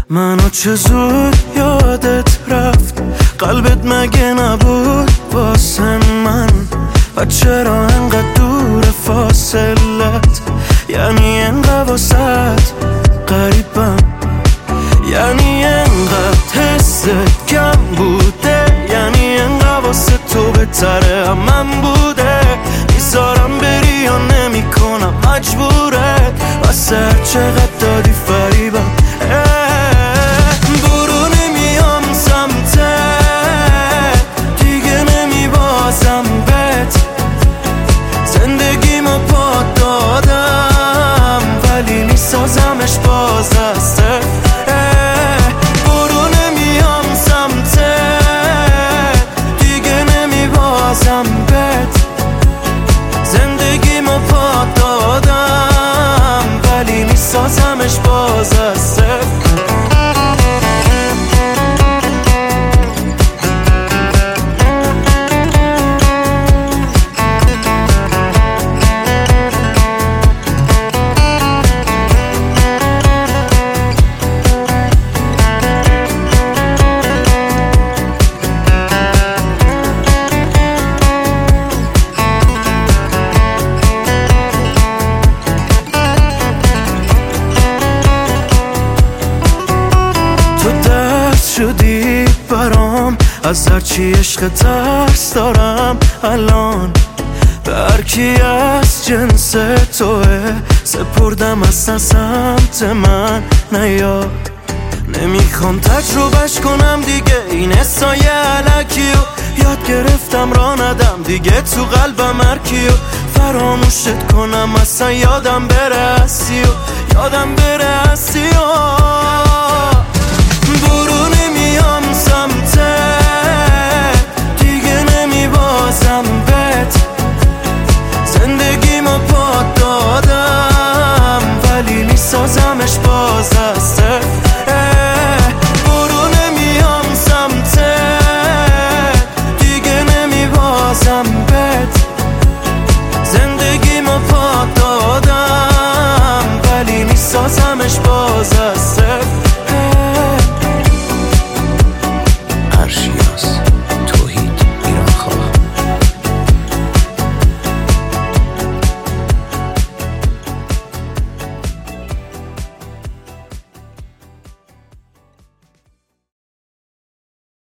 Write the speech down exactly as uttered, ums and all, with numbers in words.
منو چه زود یادت رفت، قلبت مگه نبود واسه من؟ و چرا انقدر دور فاصلت؟ یعنی انقدر واسط قریبم، یعنی انقدر حست کم بوده، یعنی انقدر واسه تو بهتره هم من بوده. میذارم بری یا نمی کنم مجبورت، واسه هر چقدر دادی فریبم. برو نمیام سمتت، دیگه نمیبازم بهت، زندگیمو پا دادم ولی میسازمش باز از صفر. برو نمیام سمتت، دیگه نمیبازم بهت، زندگیمو پا دادم ولی میسازمش باز از صفر. شدی برام، از هرچی عشق ترس دارم الان. به هرکی از جنس توه سپردم اصلا سمت من نیا. نمیخوام تجربهش کنم دیگه این حسای علکی و یاد گرفتم را ندم دیگه تو قلبم هرکی و فراموشت کنم اصلا یادم بره هستی و یادم بره هستی و